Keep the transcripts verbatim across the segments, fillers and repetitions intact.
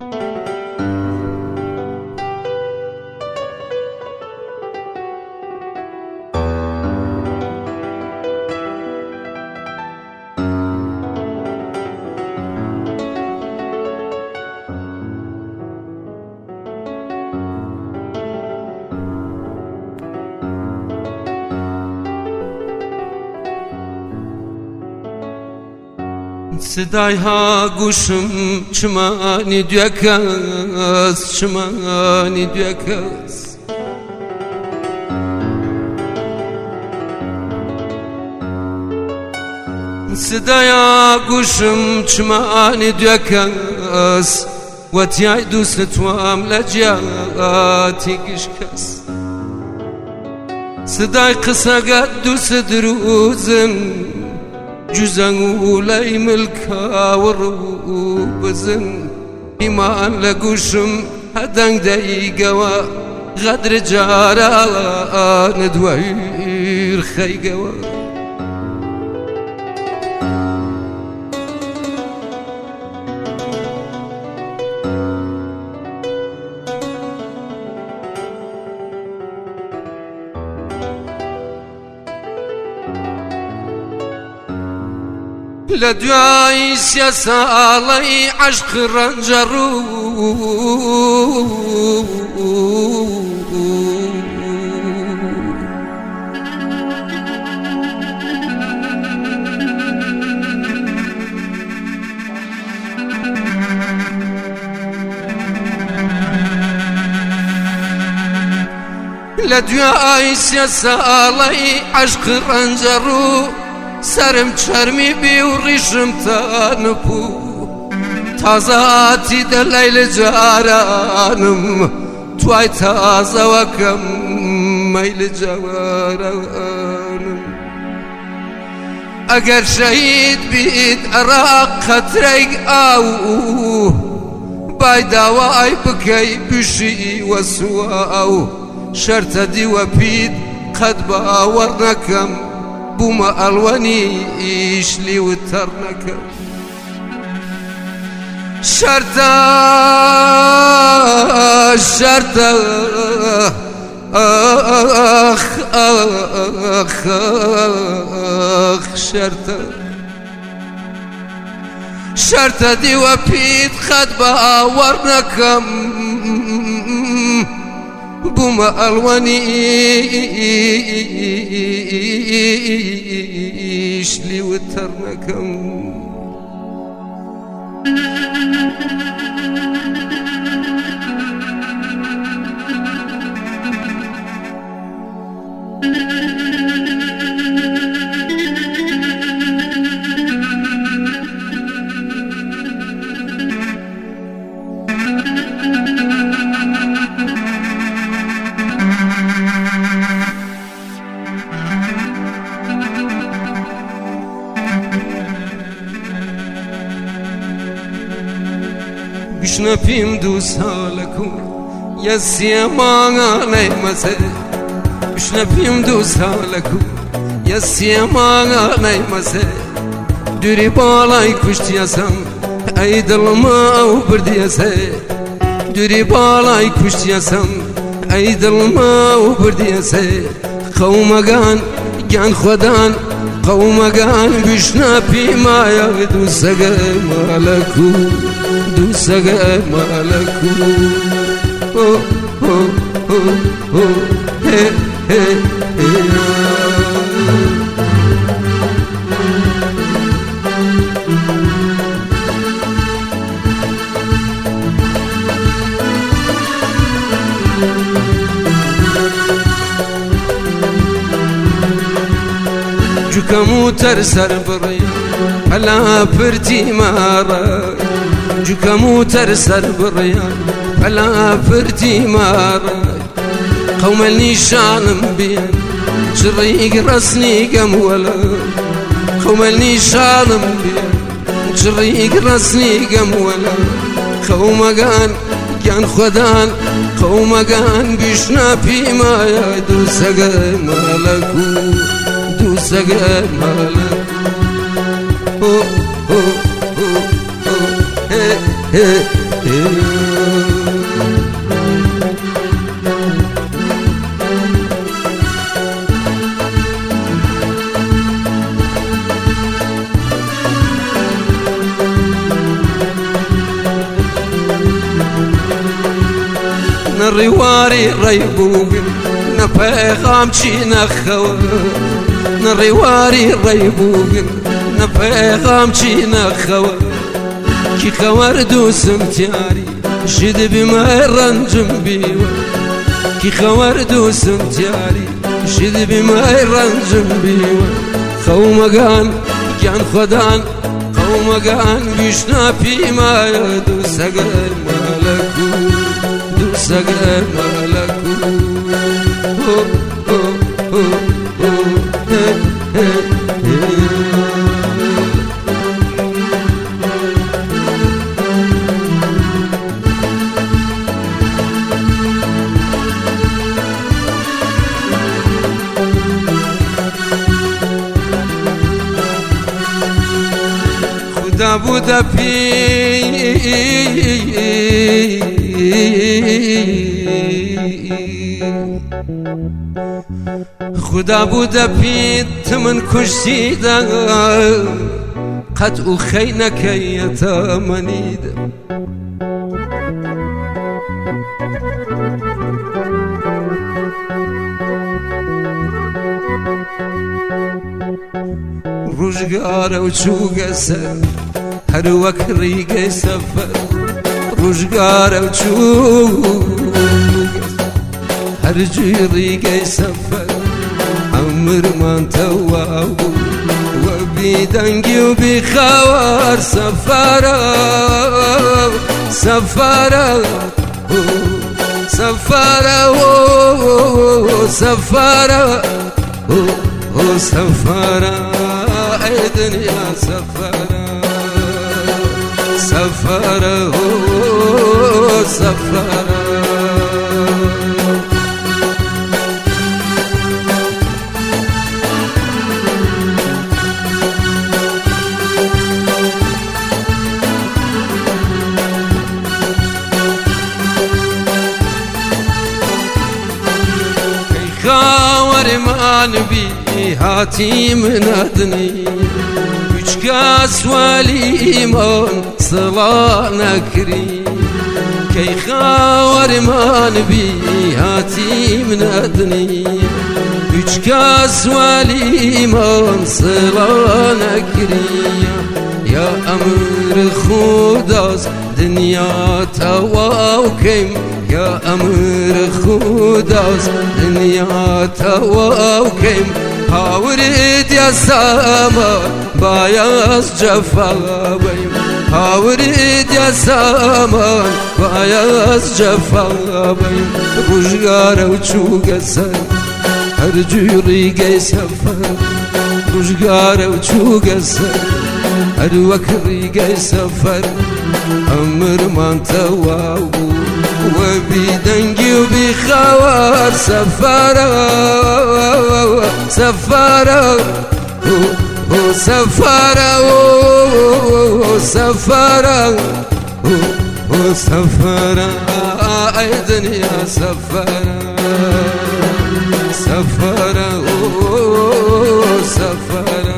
صدای ها گوشم چمانی دوکس چمانی دوکس صدای ها گوشم چمانی دوکس وتیای دوست وام لجاتی گشکس صدای قصه قد دوست دروزن جزن ولاي ملكا ورو بزن إيمان لقوشم هدن دايقوا غدر جارا ندوير خيقوا لدواي سياسالي عشق رنجرو لدواي سياسالي عشق رنجرو سرم چرمی بی و ریشم تنپو تازاتی در لیل جارانم توی تازه وکم میل جوارانم اگر شهید بید عراق خطرگ آو بای داوای بکی بشی و سواو شرط دی و پید قد باور نکم بوما الواني إيشلي وترنك شرطة شرطة أخ أخ أخ شرطة شرطة دي وبيت خد باورنكم بوما الواني إيشلي وترنكم بشنفیم دو سالکو یا سیمان نیمسه بشنفیم دو سالکو یا سیمان نیمسه دوری بالای کشتیاسم ای دلما او بردیاسه دوری بالای کشتیاسم ای دلما او بردیاسه قومگان گان خودان قومگان بشنفی ما یا دو سگه مالکو دو سگه مالکو او او او او هی هی جوكمو ترسر بري على فرتي مارا جوكمو ترسر بري على فرتي مارا قوم النيشان بين شريق رسني قمولا قوم النيشان بين شريق رسني قمولا قوم قان كان خدان قوم قان بيشنا في ما يدو سقى مالكو دو سقى مالكو هو هو هو هي هي نڕیواری ڕێبووبن نەپەیغام چی نەخەوە نڕیواری ڕێبووبن نەپەیغام چی نەخەوە کی خەوەرد و سمتیاری شد بیمە ڕەنجم بیوە کی خەوەرد و سمتیاری شد بیمە ڕەنجم بیوە خەومەگان گیان خۆدان قەومەگان ویشنا پیمایە دوو سەگەر مەلەکو دوو سەگەر مەلەکو خدا بوده پی خدا بوده پی تمن کشتیده قد او خینکیت منیده روزگار و چوگه سر هر وقت ریگه سفر روزگار و چوگه هر جوی ریگه سفر عمر من تواب و بی دنگی و بی خوار سفره سفره سفره سفره سفره ای دنیا سفره سفره سفره خاور من بی هاتی منادنی üç kez veli iman sıla nekri Key xavar man bi hati minadni üç kez veli iman sıla nekri Ya emr khudas dünya tawavkim Ya emr khudas dünya tawavkim Havrit ya sama bayaz cefabayım Havrit ya sama bayaz cefabayım Rujgara uçuga sen her cüri sefer Rujgara uçuga sen her vakri sefer Ömür man tevavu ve bidengi ve bi khavar sefara سفارة سفارة سفارة سفارة أي دنيا سفارة سفارة سفارة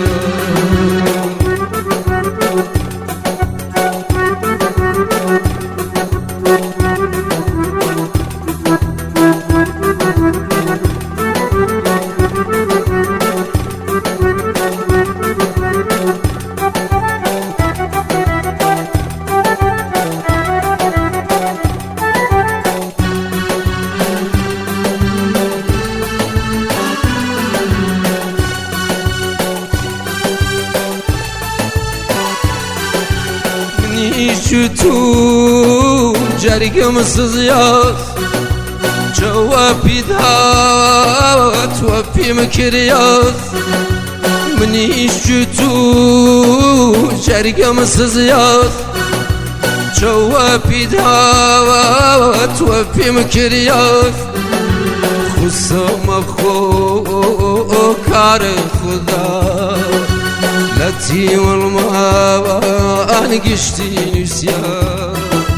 Şu cergimsiz yaz Cevap idat Vapim kiryaz Mni şu cergimsiz yaz Cevap idat Vapim kiryaz Khusama kho kar khuda Lati والما أنا قشتي نسيان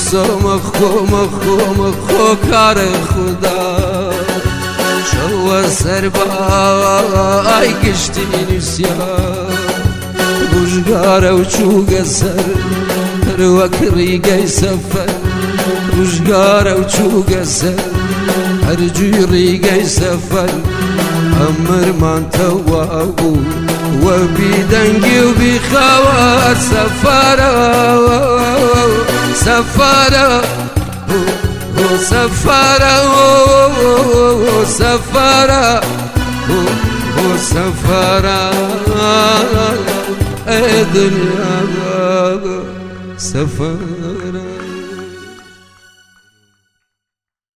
قصة مخو مخو مخو كار خدا شو سربا اي كشتي نسيان بوشگاره و چوگه سر هر ریگه سفر بوشگاره و چوگه سر هر جوی ریگه سفر امر من توابو و بی دنگی و بی خوار سفره سفره سفره سفره سفره الدنيا سفرة